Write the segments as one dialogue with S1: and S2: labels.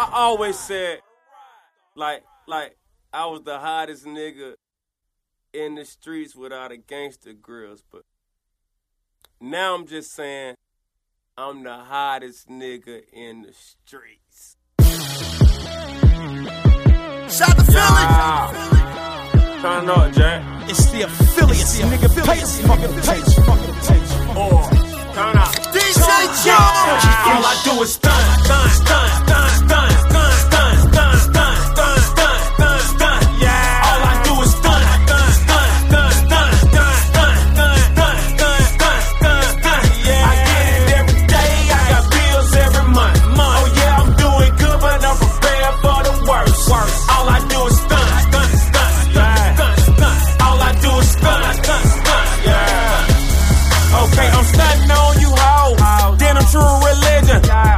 S1: I always said, like I was the hottest nigga in the streets without the gangster grills, but now I'm just saying I'm the hottest nigga in the streets.
S2: Shout to Philly!
S1: Turn up, Jack.
S2: It's the affiliates, nigga. Pace, fucking pace.
S1: Or turn up.
S2: DJ George!
S1: All I do is stunt, stunt, stunt, stunt, stunt, stunt, stunt, stunt, stunt, stunt, stunt, stunt, stunt. Yeah. All I do is stunt, stunt, stunt, stunt, stunt, stunt, stunt, stunt, stunt, stunt, stunt, stunt, stunt. Yeah. I get it every day. I got bills every month. Oh yeah, I'm doing good, but I'm prepared for the worst. All I do is stunt, stunt, stunt, stunt, stunt, stunt. All I do is stunt, stunt, stunt. Yeah. Okay, I'm stunting on you, ho. Then I'm true religion.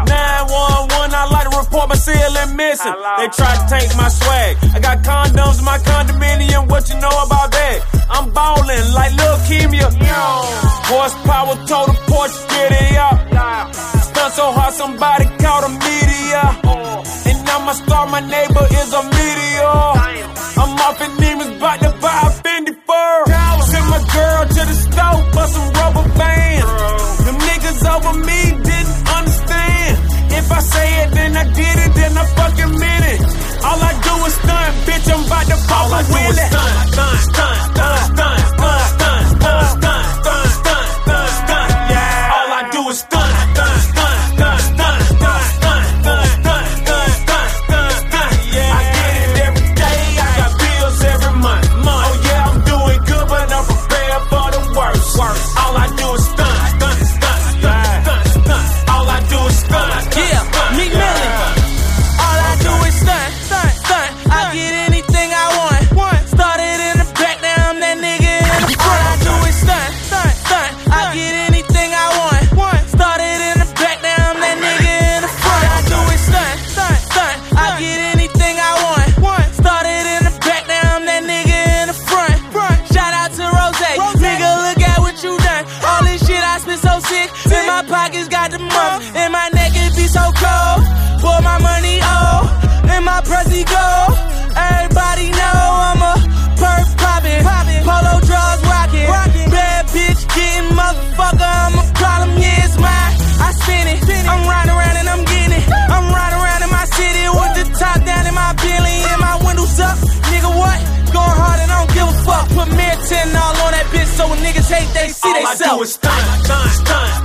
S1: 911, I like to report my ceiling missing. They tried to take my swag. I got condoms in my condominium. What you know about that? I'm ballin' like Lil' Kimia. Horsepower told the Porsche, get it up. Stunt so hard, somebody called the media. And now my star, my neighbor is a meteor. I'm off in demons, bout to buy a Fendi fur. Send my girl to the store for some rubber bands. Them niggas over me didn't understand. If I say it, then I did it, then I fucking meant it. All I do is stunt, bitch, I'm about to pop a wheel. Stunt, stunt, stunt, stunt, stunt, stunt, stunt, stunt, stunt, stunt, stunt, stunt, stunt. Yeah. All I do is stunt, stunt, stunt, stunt, stunt, stunt, stunt, stunt, stunt, stunt, stunt, stunt, stunt. Yeah. I get it every day. I got bills every month. Oh yeah, I'm doing good, but I'm prepared for the worst. All I do is stunt, stunt, stunt, stunt, stunt, stunt. All I do is stunt.
S3: Yeah, Meek Millie. All I do is stunt, stunt, stunt. I get anything I want. Started in the back, now I'm that nigga in the front. All I do is stunt, stunt, stunt. I get anything I want. Started in the back, now I'm that nigga in the front. All I do is stunt, stunt, stunt. I get anything I want. Started in the back, now I'm that nigga in the front. Shout out to Rose. Nigga, look at what you done. All this shit I spit so sick. In my pockets got the month. In my neck it be so cold. Boy, my money old. In my Prezi gold. Everybody know I'm a perk poppin'. Polo drugs rockin'. Bad bitch getting motherfucker. I'm a problem, yeah, it's mine. I spin it. I'm riding around and I'm getting it. I'm riding around in my city with the top down in my Bentley and my windows up. Nigga, what? Going hard and I don't give a fuck. Put me a 10 all on that bitch so when niggas hate, they see they self.
S1: All I do is stunt, stunt, stunt.